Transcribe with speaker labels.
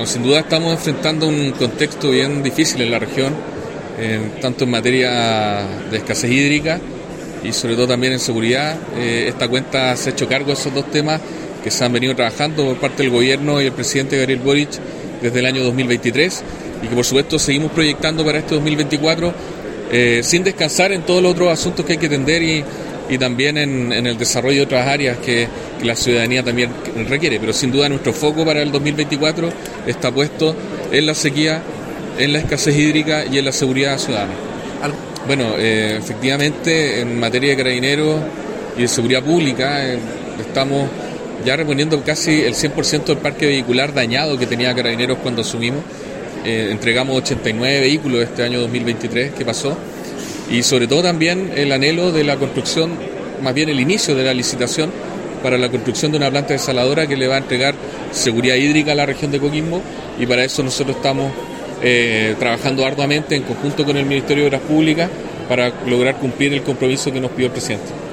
Speaker 1: Bueno, sin duda estamos enfrentando un contexto bien difícil en la región, tanto en materia de escasez hídrica y sobre todo también en seguridad. Esta cuenta se ha hecho cargo de esos dos temas que se han venido trabajando por parte del gobierno y el presidente Gabriel Boric desde el año 2023 y que por supuesto seguimos proyectando para este 2024 sin descansar en todos los otros asuntos que hay que atender y también en el desarrollo de otras áreas que la ciudadanía también requiere. Pero sin duda nuestro foco para el 2024 está puesto en la sequía, en la escasez hídrica y en la seguridad ciudadana. Bueno, efectivamente en materia de carabineros y de seguridad pública estamos ya reponiendo casi el 100% del parque vehicular dañado que tenía Carabineros cuando asumimos. Entregamos 89 vehículos este año 2023 que pasó. Y sobre todo también el anhelo de la construcción, más bien el inicio de la licitación para la construcción de una planta desaladora que le va a entregar seguridad hídrica a la región de Coquimbo, y para eso nosotros estamos trabajando arduamente en conjunto con el Ministerio de Obras Públicas para lograr cumplir el compromiso que nos pidió el presidente.